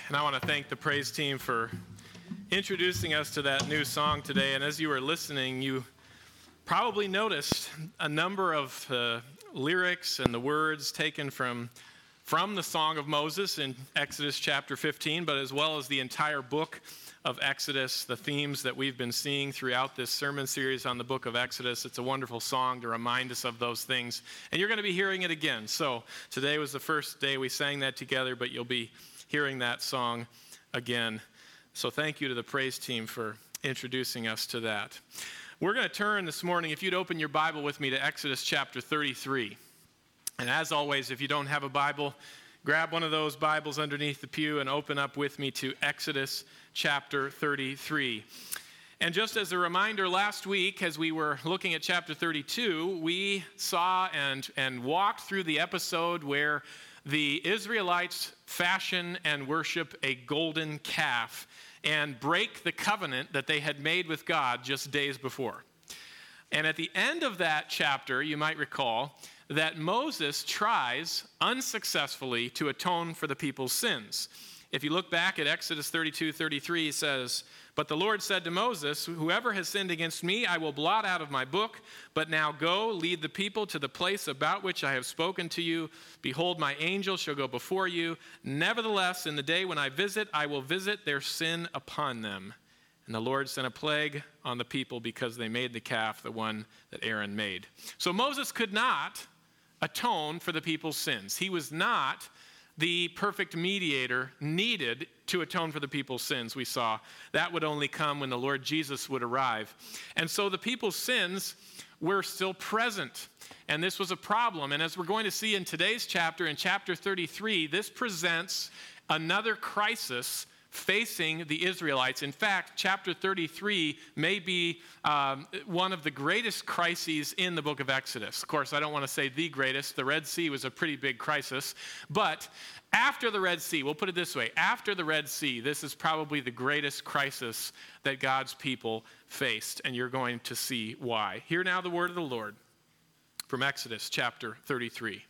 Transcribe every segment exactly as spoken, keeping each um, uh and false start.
And I want to thank the praise team for introducing us to that new song today. And as you were listening, you probably noticed a number of uh, lyrics and the words taken from, from the Song of Moses in Exodus chapter fifteen, but as well as the entire book of Exodus, the themes that we've been seeing throughout this sermon series on the book of Exodus. It's a wonderful song to remind us of those things. And you're going to be hearing it again. So today was the first day we sang that together, but you'll be hearing that song again. So thank you to the praise team for introducing us to that. We're going to turn this morning, if you'd open your Bible with me, to Exodus chapter thirty-three. And as always, if you don't have a Bible, grab one of those Bibles underneath the pew and open up with me to Exodus chapter thirty-three. And just as a reminder, last week, as we were looking at chapter thirty-two, we saw and, and walked through the episode where the Israelites fashion and worship a golden calf and break the covenant that they had made with God just days before. And at the end of that chapter, you might recall that Moses tries unsuccessfully to atone for the people's sins. If you look back at Exodus thirty-two thirty-three, it says, "But the Lord said to Moses, 'Whoever has sinned against me, I will blot out of my book. But now go, lead the people to the place about which I have spoken to you. Behold, my angel shall go before you. Nevertheless, in the day when I visit, I will visit their sin upon them.' And the Lord sent a plague on the people because they made the calf, the one that Aaron made." So Moses could not atone for the people's sins. He was not the perfect mediator needed to atone for the people's sins, we saw. That would only come when the Lord Jesus would arrive. And so the people's sins were still present. And this was a problem. And as we're going to see in today's chapter, in chapter thirty-three, this presents another crisis facing the Israelites. In fact, chapter thirty-three may be um, one of the greatest crises in the book of Exodus. Of course, I don't want to say the greatest. The Red Sea was a pretty big crisis. But after the Red Sea, we'll put it this way, after the Red Sea, this is probably the greatest crisis that God's people faced. And you're going to see why. Hear now the word of the Lord from Exodus chapter thirty-three.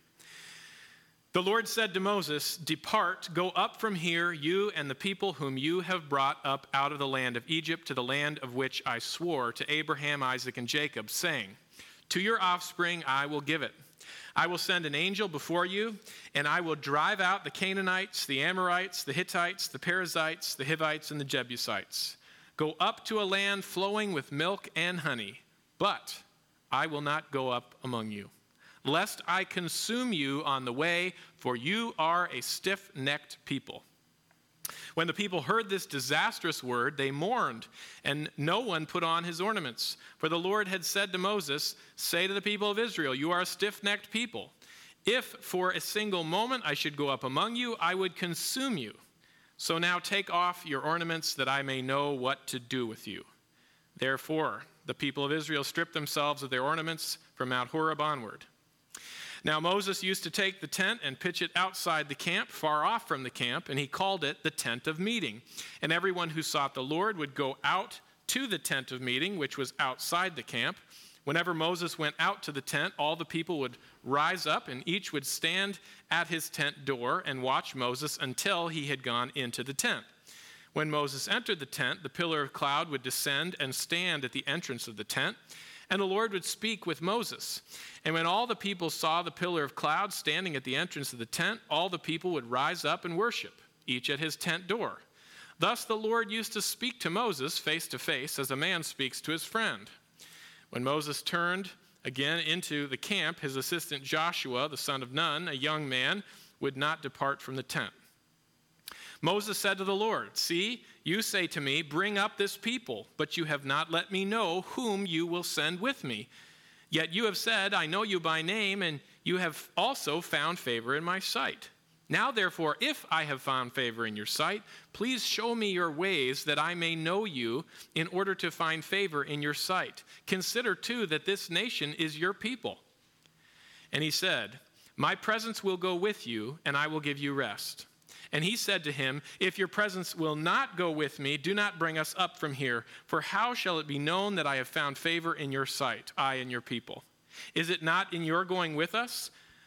"The Lord said to Moses, 'Depart, go up from here, you and the people whom you have brought up out of the land of Egypt to the land of which I swore to Abraham, Isaac, and Jacob, saying, to your offspring I will give it. I will send an angel before you, and I will drive out the Canaanites, the Amorites, the Hittites, the Perizzites, the Hivites, and the Jebusites. Go up to a land flowing with milk and honey, but I will not go up among you, lest I consume you on the way, for you are a stiff-necked people.' When the people heard this disastrous word, they mourned, and no one put on his ornaments. For the Lord had said to Moses, 'Say to the people of Israel, you are a stiff-necked people. If for a single moment I should go up among you, I would consume you. So now take off your ornaments, that I may know what to do with you.' Therefore, the people of Israel stripped themselves of their ornaments from Mount Horeb onward. Now Moses used to take the tent and pitch it outside the camp, far off from the camp, and he called it the tent of meeting. And everyone who sought the Lord would go out to the tent of meeting, which was outside the camp. Whenever Moses went out to the tent, all the people would rise up, and each would stand at his tent door and watch Moses until he had gone into the tent. When Moses entered the tent, the pillar of cloud would descend and stand at the entrance of the tent, and the Lord would speak with Moses. And when all the people saw the pillar of cloud standing at the entrance of the tent, all the people would rise up and worship, each at his tent door. Thus the Lord used to speak to Moses face to face, as a man speaks to his friend. When Moses turned again into the camp, his assistant Joshua, the son of Nun, a young man, would not depart from the tent. Moses said to the Lord, 'See, you say to me, bring up this people, but you have not let me know whom you will send with me. Yet you have said, I know you by name, and you have also found favor in my sight. Now therefore, if I have found favor in your sight, please show me your ways, that I may know you, in order to find favor in your sight. Consider too that this nation is your people.' And he said, 'My presence will go with you, and I will give you rest.' And he said to him, 'If your presence will not go with me, do not bring us up from here. For how shall it be known that I have found favor in your sight, I and your people? Is it not in your going with us?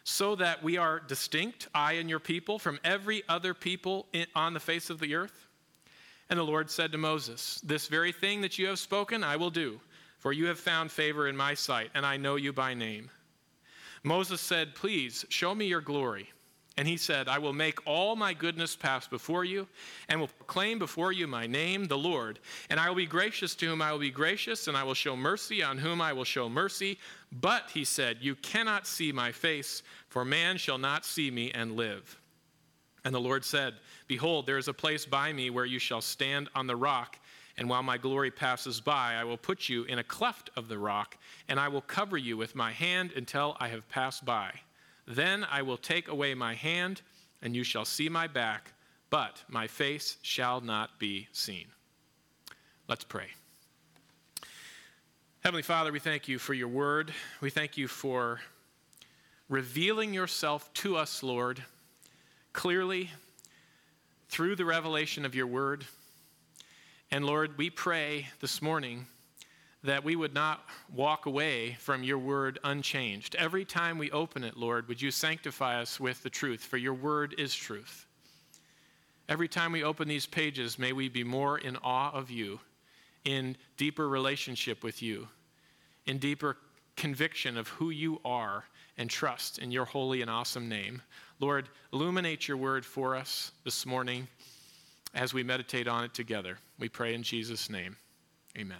so that we are distinct, I and your people, from every other people in, on the face of the earth? And the Lord said to Moses, this very thing that you have spoken, I will do, for you have found favor in my sight, and I know you by name. Moses said, please show me your glory. And he said, I will make all my goodness pass before you, and will proclaim before you my name, the Lord. And I will be gracious to whom I will be gracious, and I will show mercy on whom I will show mercy. But, he said, you cannot see my face, for man shall not see me and live. And the Lord said, behold, there is a place by me where you shall stand on the rock, and while my glory passes by, I will put you in a cleft of the rock, and I will cover you with my hand until I have passed by. Then I will take away my hand, and you shall see my back, but my face shall not be seen. Let's pray. Heavenly Father, we thank you for your word. We thank you for revealing yourself to us, Lord, clearly through the revelation of your word. And Lord, we pray this morning that we would not walk away from your word unchanged. Every time we open it, Lord, would you sanctify us with the truth, for your word is truth. Every time we open these pages, may we be more in awe of you, in deeper relationship with you, in deeper conviction of who you are, and trust in your holy and awesome name. Lord, illuminate your word for us this morning as we meditate on it together. We pray in Jesus' name. Amen.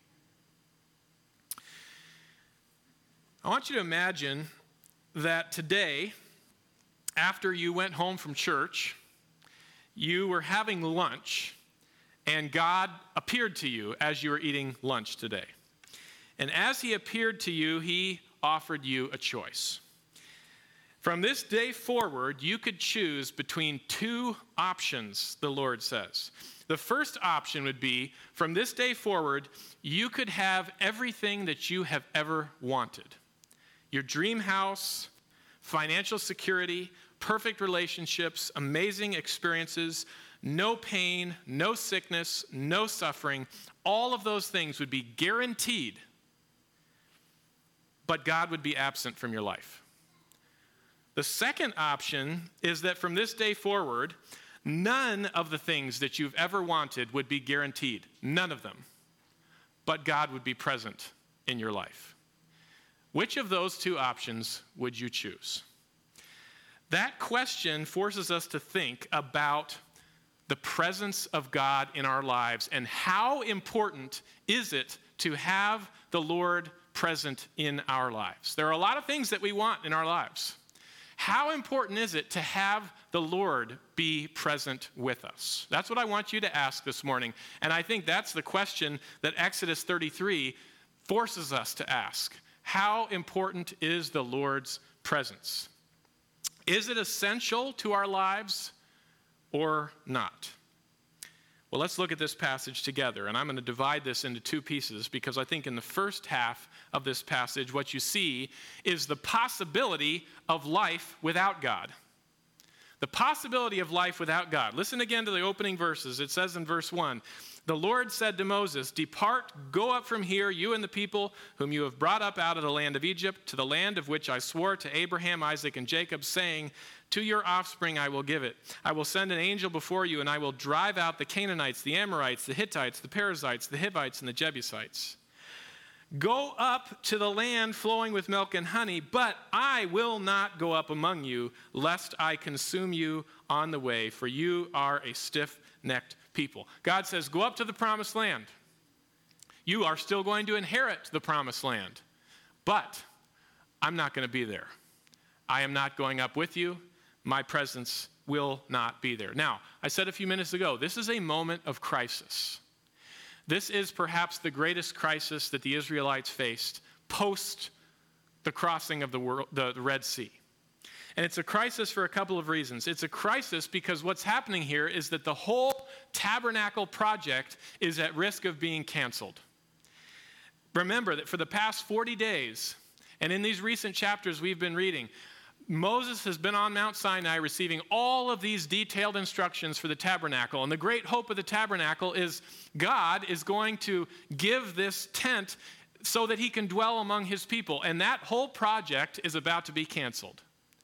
I want you to imagine that today, after you went home from church, you were having lunch, and God appeared to you as you were eating lunch today. And as he appeared to you, he offered you a choice. From this day forward, you could choose between two options, the Lord says. The first option would be, from this day forward, you could have everything that you have ever wanted. Your dream house, financial security, perfect relationships, amazing experiences, no pain, no sickness, no suffering. All of those things would be guaranteed, but God would be absent from your life. The second option is that from this day forward, none of the things that you've ever wanted would be guaranteed. None of them. But God would be present in your life. Which of those two options would you choose? That question forces us to think about the presence of God in our lives and how important is it to have the Lord present in our lives. There are a lot of things that we want in our lives. How important is it to have the Lord be present with us? That's what I want you to ask this morning. And I think that's the question that Exodus thirty-three forces us to ask. How important is the Lord's presence? Is it essential to our lives or not? Well, let's look at this passage together, and I'm going to divide this into two pieces because I think in the first half of this passage, what you see is the possibility of life without God. The possibility of life without God. Listen again to the opening verses. It says in verse one, the Lord said to Moses, depart, go up from here, you and the people whom you have brought up out of the land of Egypt, to the land of which I swore to Abraham, Isaac, and Jacob, saying, to your offspring I will give it. I will send an angel before you, and I will drive out the Canaanites, the Amorites, the Hittites, the Perizzites, the Hivites, and the Jebusites. Go up to the land flowing with milk and honey, but I will not go up among you, lest I consume you on the way, for you are a stiff-necked people. God says, go up to the promised land. You are still going to inherit the promised land, but I'm not going to be there. I am not going up with you. My presence will not be there. Now, I said a few minutes ago, this is a moment of crisis. This is perhaps the greatest crisis that the Israelites faced post the crossing of the, world, the, the Red Sea. And it's a crisis for a couple of reasons. It's a crisis because what's happening here is that the whole tabernacle project is at risk of being canceled. Remember that for the past forty days, and in these recent chapters we've been reading, Moses has been on Mount Sinai receiving all of these detailed instructions for the tabernacle. And the great hope of the tabernacle is God is going to give this tent so that he can dwell among his people. And that whole project is about to be canceled.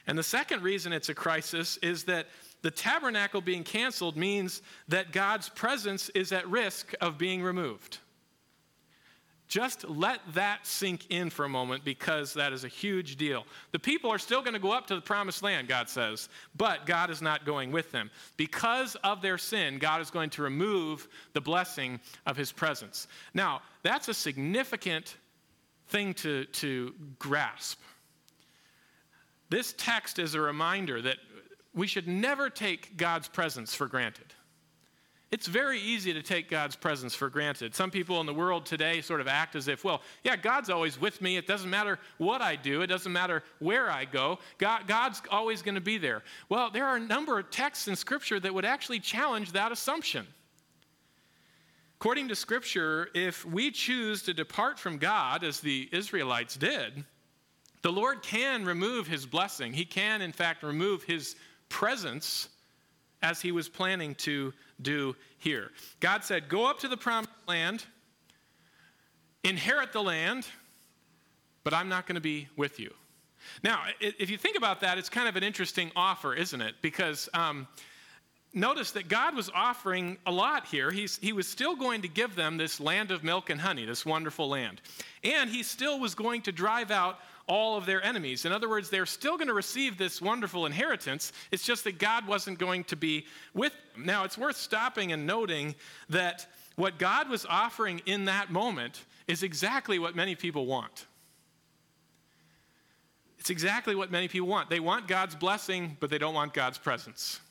And the second reason it's a crisis is that the tabernacle being canceled means that God's presence is at risk of being removed. Just let that sink in for a moment, because that is a huge deal. The people are still going to go up to the promised land, God says, but God is not going with them. Because of their sin, God is going to remove the blessing of his presence. Now, that's a significant thing to, to grasp. This text is a reminder that we should never take God's presence for granted. It's very easy to take God's presence for granted. Some people in the world today sort of act as if, well, yeah, God's always with me. It doesn't matter what I do. It doesn't matter where I go. God, God's always going to be there. Well, there are a number of texts in Scripture that would actually challenge that assumption. According to Scripture, if we choose to depart from God, as the Israelites did, the Lord can remove his blessing. He can, in fact, remove his presence, as he was planning to do here. God said, go up to the promised land, inherit the land, but I'm not going to be with you. Now, if you think about that, it's kind of an interesting offer, isn't it? Because um, notice that God was offering a lot here. He's, he was still going to give them this land of milk and honey, this wonderful land. And he still was going to drive out all of their enemies. In other words, they're still going to receive this wonderful inheritance. It's just that God wasn't going to be with them. Now, it's worth stopping and noting that what God was offering in that moment is exactly what many people want. It's exactly what many people want. They want God's blessing, but they don't want God's presence.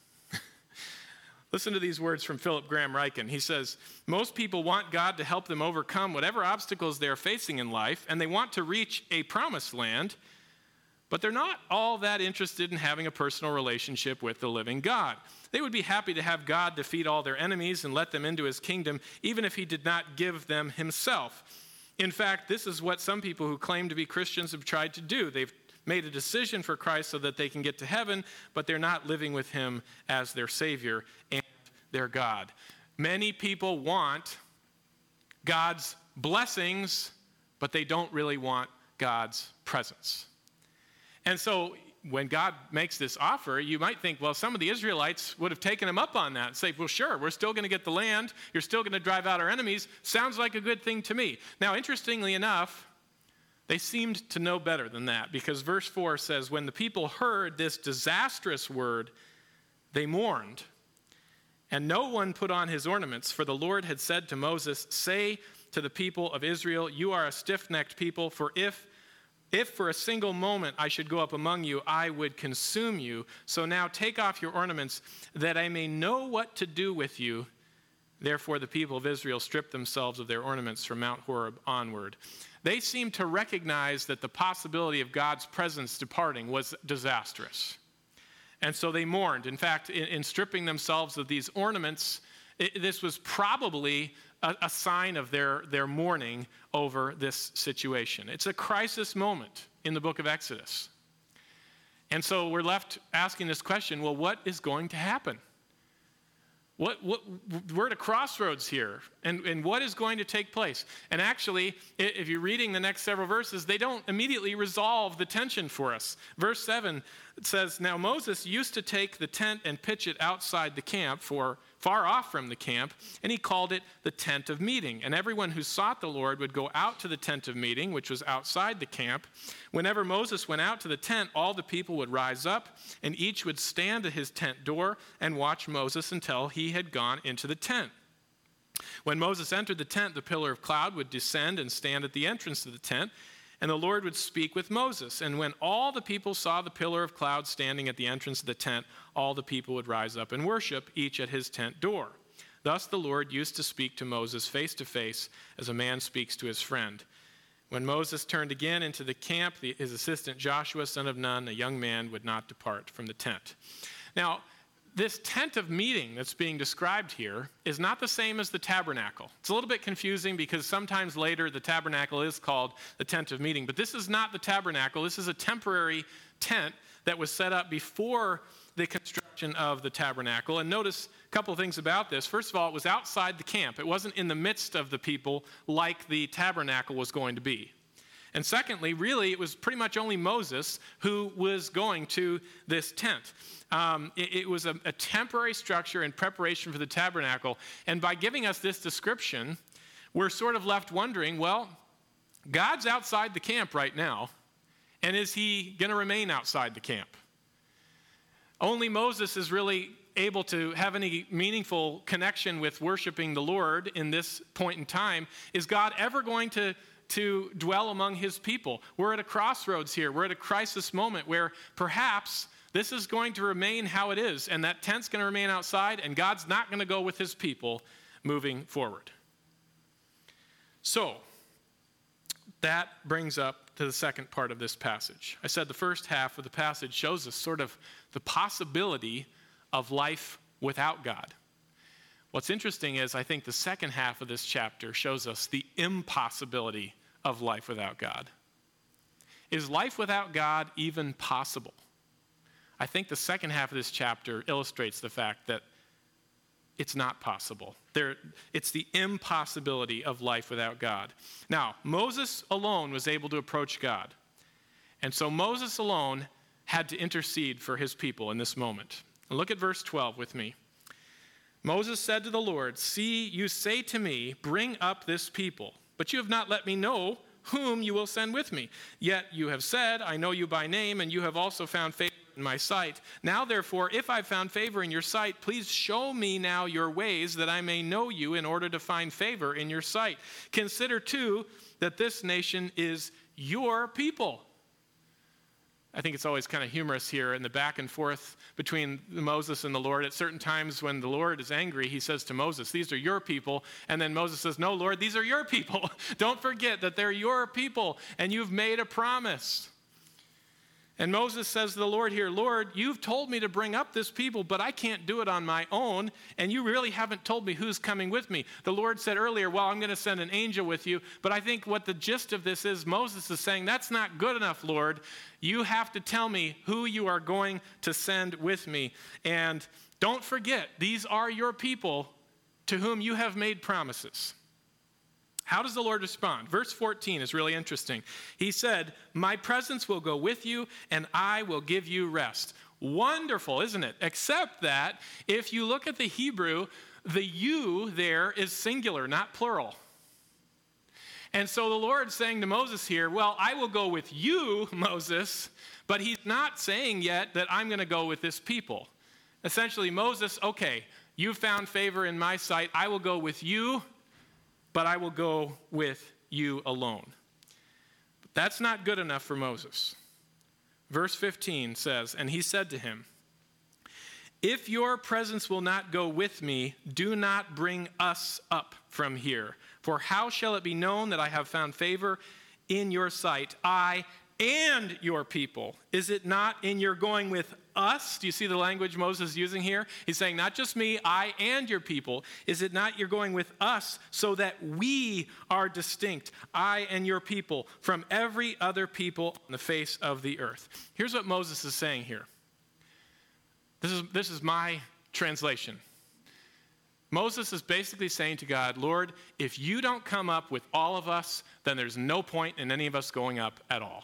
Listen to these words from Philip Graham Ryken. He says, most people want God to help them overcome whatever obstacles they're facing in life, and they want to reach a promised land, but they're not all that interested in having a personal relationship with the living God. They would be happy to have God defeat all their enemies and let them into his kingdom, even if he did not give them himself. In fact, this is what some people who claim to be Christians have tried to do. They've made a decision for Christ so that they can get to heaven, but they're not living with him as their Savior and their God. Many people want God's blessings, but they don't really want God's presence. And so when God makes this offer, you might think, well, some of the Israelites would have taken him up on that and say, well, sure, we're still going to get the land. You're still going to drive out our enemies. Sounds like a good thing to me. Now, interestingly enough, they seemed to know better than that, because verse four says, when the people heard this disastrous word, they mourned, and no one put on his ornaments, for the Lord had said to Moses, say to the people of Israel, you are a stiff-necked people, for if, if for a single moment I should go up among you, I would consume you. So now take off your ornaments, that I may know what to do with you. Therefore the people of Israel stripped themselves of their ornaments from Mount Horeb onward. They seemed to recognize that the possibility of God's presence departing was disastrous. And so they mourned. In fact, in, in stripping themselves of these ornaments, it, this was probably a, a sign of their, their mourning over this situation. It's a crisis moment in the book of Exodus. And so we're left asking this question, well, what is going to happen? What, what, we're at a crossroads here, and, and what is going to take place? And actually, if you're reading the next several verses, they don't immediately resolve the tension for us. Verse seven says, now Moses used to take the tent and pitch it outside the camp, for far off from the camp, and he called it the tent of meeting. And everyone who sought the Lord would go out to the tent of meeting, which was outside the camp. Whenever Moses went out to the tent, all the people would rise up, and each would stand at his tent door and watch Moses until he had gone into the tent. When Moses entered the tent, the pillar of cloud would descend and stand at the entrance to the tent, and the Lord would speak with Moses. And when all the people saw the pillar of cloud standing at the entrance of the tent, all the people would rise up and worship, each at his tent door. Thus the Lord used to speak to Moses face to face, as a man speaks to his friend. When Moses turned again into the camp, the, his assistant Joshua, son of Nun, a young man, would not depart from the tent. Now, this tent of meeting that's being described here is not the same as the tabernacle. It's a little bit confusing because sometimes later the tabernacle is called the tent of meeting, but this is not the tabernacle. This is a temporary tent that was set up before the construction of the tabernacle. And notice a couple of things about this. First of all, it was outside the camp. It wasn't in the midst of the people like the tabernacle was going to be. And secondly, really, it was pretty much only Moses who was going to this tent. Um, it, it was a, a temporary structure in preparation for the tabernacle. And by giving us this description, we're sort of left wondering, well, God's outside the camp right now, and is he going to remain outside the camp? Only Moses is really able to have any meaningful connection with worshiping the Lord in this point in time. Is God ever going to, to dwell among his people? We're at a crossroads here. We're at a crisis moment where perhaps this is going to remain how it is, and that tent's going to remain outside, and God's not going to go with his people moving forward. So, that brings up to the second part of this passage. I said the first half of the passage shows us sort of the possibility of life without God. What's interesting is I think the second half of this chapter shows us the impossibility of life without God. Is life without God even possible? I think the second half of this chapter illustrates the fact that it's not possible. There, it's the impossibility of life without God. Now, Moses alone was able to approach God. And so Moses alone had to intercede for his people in this moment. And look at verse twelve with me. Moses said to the Lord, "See, you say to me, bring up this people, but you have not let me know whom you will send with me. Yet you have said, I know you by name, and you have also found favor in my sight. Now, therefore, if I've found favor in your sight, please show me now your ways, that I may know you in order to find favor in your sight. Consider, too, that this nation is your people." I think it's always kind of humorous here in the back and forth between Moses and the Lord. At certain times when the Lord is angry, he says to Moses, "These are your people." And then Moses says, "No, Lord, these are your people. Don't forget that they're your people, and you've made a promise." And Moses says to the Lord here, "Lord, you've told me to bring up this people, but I can't do it on my own, and you really haven't told me who's coming with me." The Lord said earlier, "Well, I'm going to send an angel with you," but I think what the gist of this is, Moses is saying, "That's not good enough, Lord. You have to tell me who you are going to send with me. And don't forget, these are your people to whom you have made promises." How does the Lord respond? Verse fourteen is really interesting. He said, "My presence will go with you, and I will give you rest." Wonderful, isn't it? Except that if you look at the Hebrew, the you there is singular, not plural. And so the Lord's saying to Moses here, well, I will go with you, Moses, but he's not saying yet that I'm going to go with this people. Essentially, Moses, okay, you found favor in my sight. I will go with you, but I will go with you alone. But that's not good enough for Moses. Verse fifteen says, "And he said to him, if your presence will not go with me, do not bring us up from here. For how shall it be known that I have found favor in your sight, I and your people? Is it not in your going with us?" Do you see the language Moses is using here? He's saying, not just me, I and your people. Is it not you're going with us so that we are distinct, I and your people, from every other people on the face of the earth? Here's what Moses is saying here. This is, this is my translation. Moses is basically saying to God, Lord, if you don't come up with all of us, then there's no point in any of us going up at all.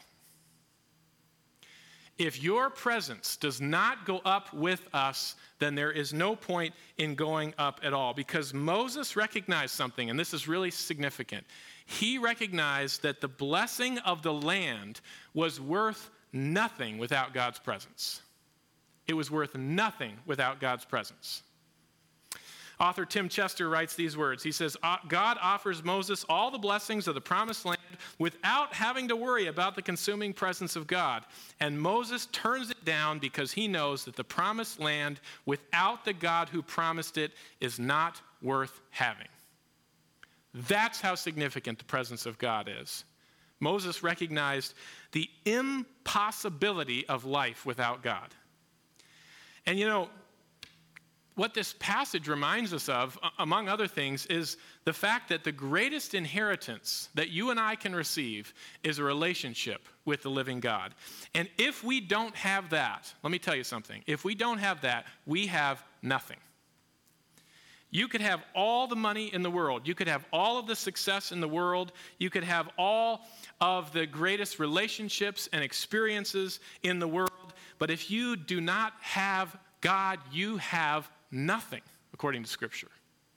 If your presence does not go up with us, then there is no point in going up at all. Because Moses recognized something, and this is really significant. He recognized that the blessing of the land was worth nothing without God's presence. It was worth nothing without God's presence. Author Tim Chester writes these words. He says, God offers Moses all the blessings of the promised land without having to worry about the consuming presence of God. And Moses turns it down because he knows that the promised land without the God who promised it is not worth having. That's how significant the presence of God is. Moses recognized the impossibility of life without God. And you know, what this passage reminds us of, among other things, is the fact that the greatest inheritance that you and I can receive is a relationship with the living God. And if we don't have that, let me tell you something. If we don't have that, we have nothing. You could have all the money in the world. You could have all of the success in the world. You could have all of the greatest relationships and experiences in the world. But if you do not have God, you have nothing, according to Scripture.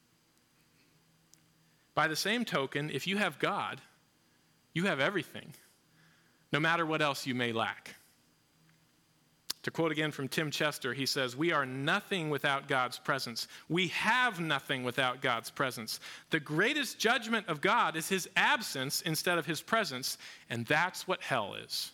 By the same token, if you have God, you have everything, no matter what else you may lack. To quote again from Tim Chester, he says, "We are nothing without God's presence. We have nothing without God's presence. The greatest judgment of God is his absence instead of his presence, and that's what hell is."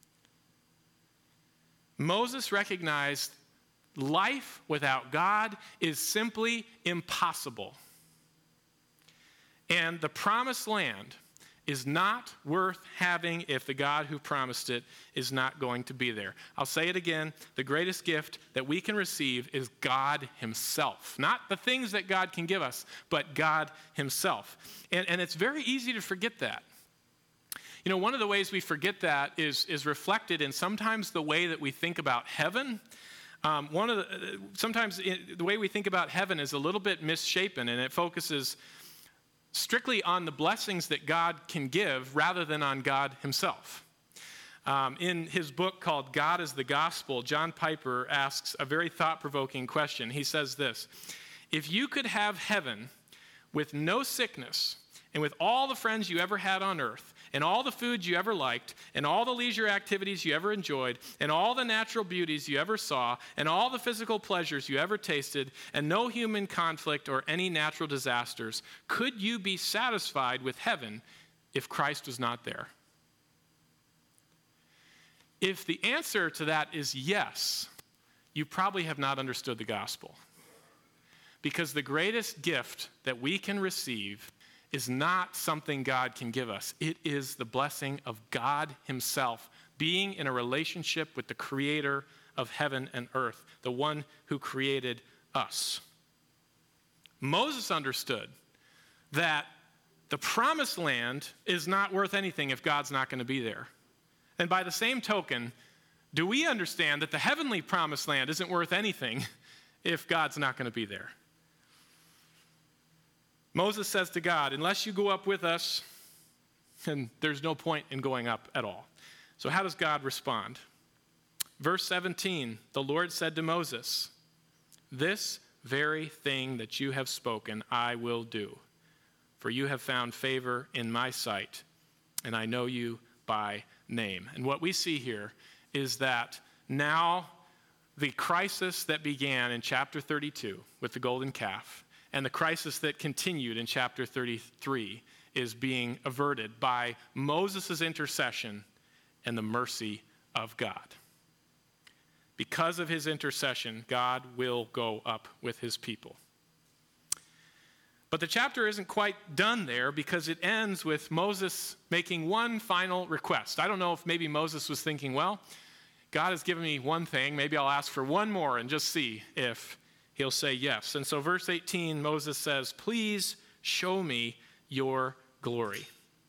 Moses recognized life without God is simply impossible. And the promised land is not worth having if the God who promised it is not going to be there. I'll say it again. The greatest gift that we can receive is God himself. Not the things that God can give us, but God himself. And, and it's very easy to forget that. You know, one of the ways we forget that is, is reflected in sometimes the way that we think about heaven. Um, one of the, sometimes it, the way we think about heaven is a little bit misshapen, and it focuses strictly on the blessings that God can give rather than on God himself. Um, in his book called God is the Gospel, John Piper asks a very thought-provoking question. He says this: if you could have heaven with no sickness and with all the friends you ever had on earth and all the food you ever liked and all the leisure activities you ever enjoyed and all the natural beauties you ever saw and all the physical pleasures you ever tasted and no human conflict or any natural disasters, could you be satisfied with heaven if Christ was not there? If the answer to that is yes, you probably have not understood the gospel. Because the greatest gift that we can receive is not something God can give us. It is the blessing of God himself, being in a relationship with the creator of heaven and earth, the one who created us. Moses understood that the promised land is not worth anything if God's not going to be there. And by the same token, do we understand that the heavenly promised land isn't worth anything if God's not going to be there? Moses says to God, unless you go up with us, and there's no point in going up at all. So how does God respond? Verse seventeen, the Lord said to Moses, "This very thing that you have spoken, I will do, for you have found favor in my sight, and I know you by name." And what we see here is that now the crisis that began in chapter thirty-two with the golden calf and the crisis that continued in chapter thirty-three is being averted by Moses' intercession and the mercy of God. Because of his intercession, God will go up with his people. But the chapter isn't quite done there because it ends with Moses making one final request. I don't know if maybe Moses was thinking, well, God has given me one thing. Maybe I'll ask for one more and just see if he'll say yes. And so verse eighteen, Moses says, "Please show me your glory."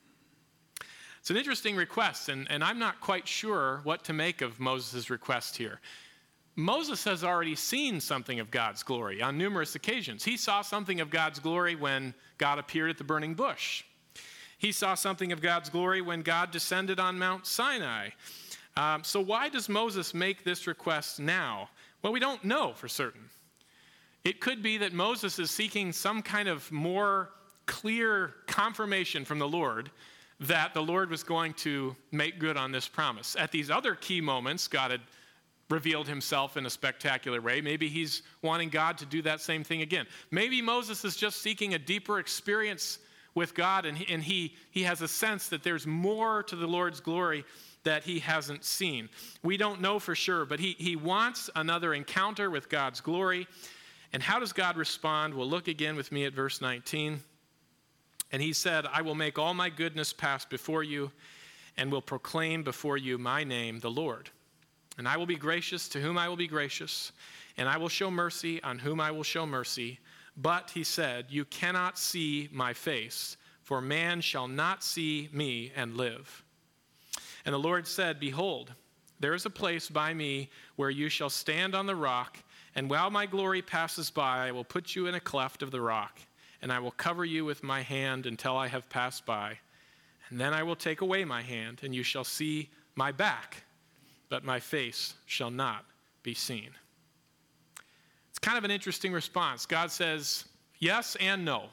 It's an interesting request, and, and I'm not quite sure what to make of Moses' request here. Moses has already seen something of God's glory on numerous occasions. He saw something of God's glory when God appeared at the burning bush. He saw something of God's glory when God descended on Mount Sinai. Um, so why does Moses make this request now? Well, we don't know for certain. It could be that Moses is seeking some kind of more clear confirmation from the Lord that the Lord was going to make good on this promise. At these other key moments, God had revealed himself in a spectacular way. Maybe he's wanting God to do that same thing again. Maybe Moses is just seeking a deeper experience with God, and he, and he, he has a sense that there's more to the Lord's glory that he hasn't seen. We don't know for sure, but he, he wants another encounter with God's glory. And how does God respond? Well, look again with me at verse nineteen. And he said, "I will make all my goodness pass before you and will proclaim before you my name, the Lord. And I will be gracious to whom I will be gracious, and I will show mercy on whom I will show mercy. But," he said, "you cannot see my face, for man shall not see me and live." And the Lord said, "Behold, there is a place by me where you shall stand on the rock, And while my glory passes by, I will put you in a cleft of the rock, and I will cover you with my hand until I have passed by. And then I will take away my hand, and you shall see my back, but my face shall not be seen. It's kind of an interesting response. God says yes and no.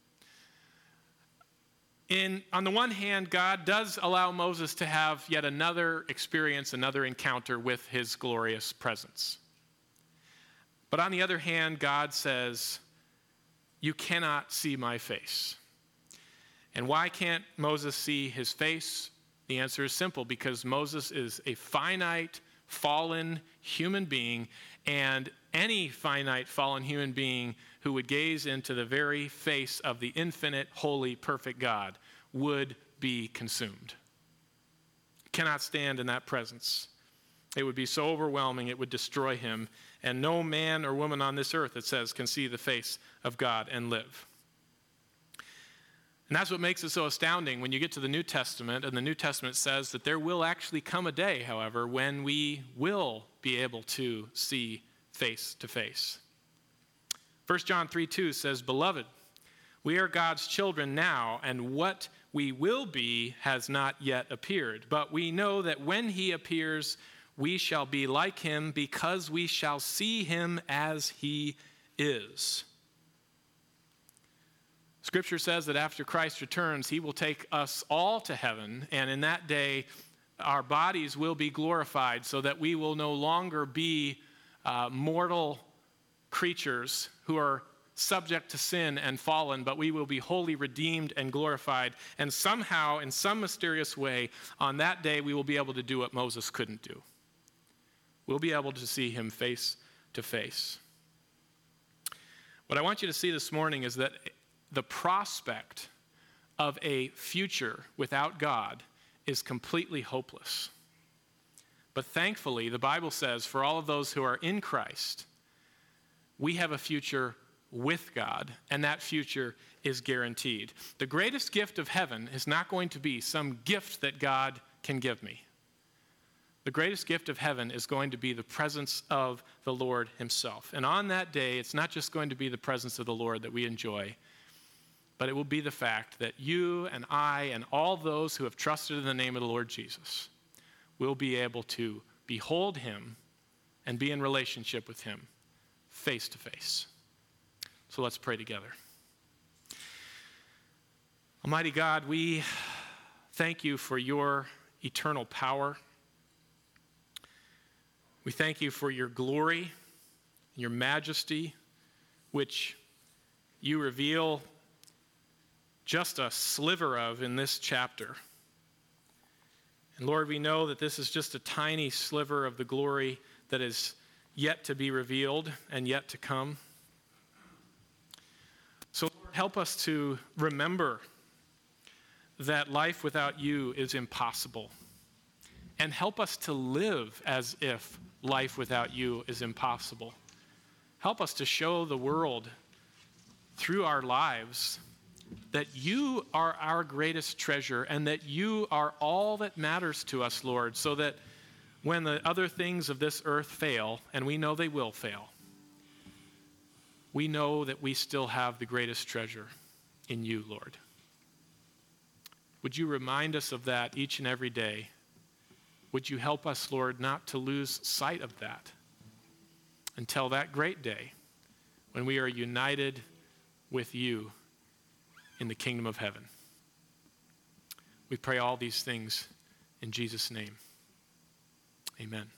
In, on the one hand, God does allow Moses to have yet another experience, another encounter with his glorious presence. But on the other hand, God says, you cannot see my face. And why can't Moses see his face? The answer is simple, because Moses is a finite, fallen human being, and any finite, fallen human being who would gaze into the very face of the infinite, holy, perfect God would be consumed. Cannot stand in that presence. It would be so overwhelming, it would destroy him. And no man or woman on this earth, it says, can see the face of God and live. And that's what makes it so astounding when you get to the New Testament, and the New Testament says that there will actually come a day, however, when we will be able to see face to face. First John three two says, Beloved, we are God's children now, and what we will be has not yet appeared. But we know that when he appears, we shall be like him, because we shall see him as he is. Scripture says that after Christ returns, he will take us all to heaven, and in that day, our bodies will be glorified so that we will no longer be uh, mortal creatures who are subject to sin and fallen, but we will be wholly redeemed and glorified. And somehow, in some mysterious way, on that day, we will be able to do what Moses couldn't do. We'll be able to see him face to face. What I want you to see this morning is that the prospect of a future without God is completely hopeless. But thankfully, the Bible says, for all of those who are in Christ, we have a future with God, and that future is guaranteed. The greatest gift of heaven is not going to be some gift that God can give me. The greatest gift of heaven is going to be the presence of the Lord himself. And on that day, it's not just going to be the presence of the Lord that we enjoy, but it will be the fact that you and I and all those who have trusted in the name of the Lord Jesus will be able to behold him and be in relationship with him face to face. So let's pray together. Almighty God, we thank you for your eternal power. We thank you for your glory, your majesty, which you reveal just a sliver of in this chapter. And Lord, we know that this is just a tiny sliver of the glory that is yet to be revealed and yet to come. So Lord, help us to remember that life without you is impossible. And help us to live as if life without you is impossible. Help us to show the world through our lives that you are our greatest treasure and that you are all that matters to us, Lord, so that when the other things of this earth fail, and we know they will fail, we know that we still have the greatest treasure in you, Lord. Would you remind us of that each and every day? Would you help us, Lord, not to lose sight of that until that great day when we are united with you in the kingdom of heaven. We pray all these things in Jesus' name. Amen.